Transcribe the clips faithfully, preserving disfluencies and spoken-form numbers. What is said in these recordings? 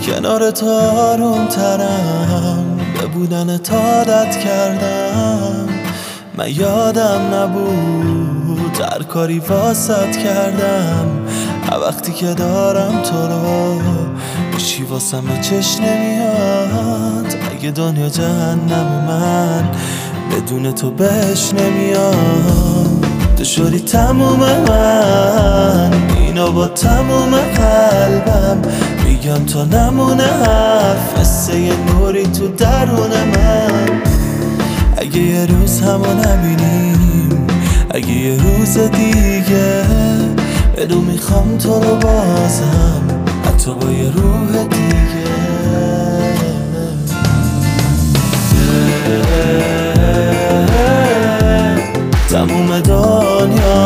کنار تو آروم ترم، به بودن تو عادت کردم. من یادم نبود هر کاری واسط کردم. وقتی که دارم تو رو بشی واسم چش نمیاد. اگه دنیا جهنم من بدون تو بهش نمیاد. تو شدی تموم من، اینو با تموم قلبم میگم تا نمونه حرف، قصه نوری تو درون من. اگه یه روز همو نبینیم، اگه یه روز دیگه بدو میخوام تو رو بازم، حتی با یه روح دیگه. تموم دنیا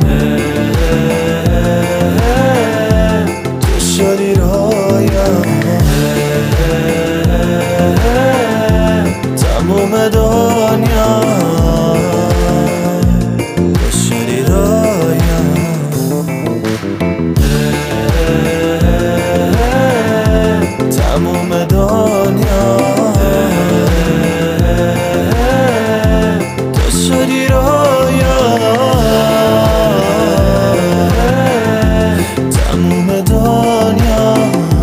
تو شدی رویام. تموم دنیا تو شدی رویام. تموم دنیا تو شدی رویام. تموم دنیا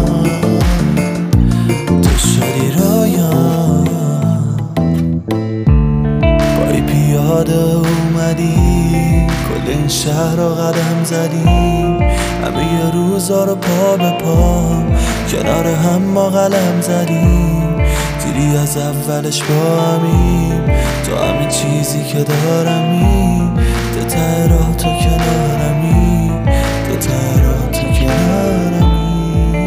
تو شدی رویام. پای پیاده اومدی، کل این شهر رو قدم زدیم. همه یه روزا رو پا به پا کنار هم ما قلم زدیم. دیدی از اولش با همیم، تو همین چیزی که دارمی. ده ته راه تو کنارمی، ده ته راه تو کنارمی.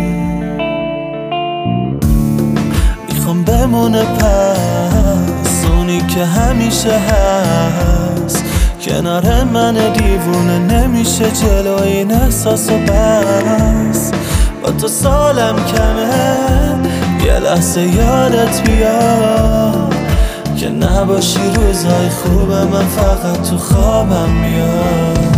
میخوام بمونه پس اونی که همیشه هست کنار من دیوونه، نمیشه جلو این احساس و بس. با تو سالم کمه، یه لحظه یادت بیاد که نباشی روزای خوبه، من فقط تو خوابم میاد.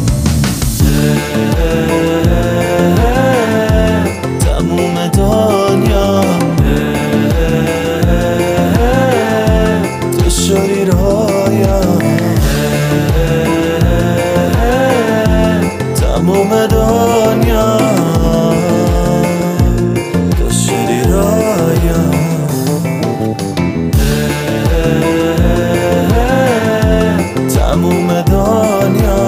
تموم دنیا تو شدی رویام. تموم دنیا تو شدی رویام. تموم دنیا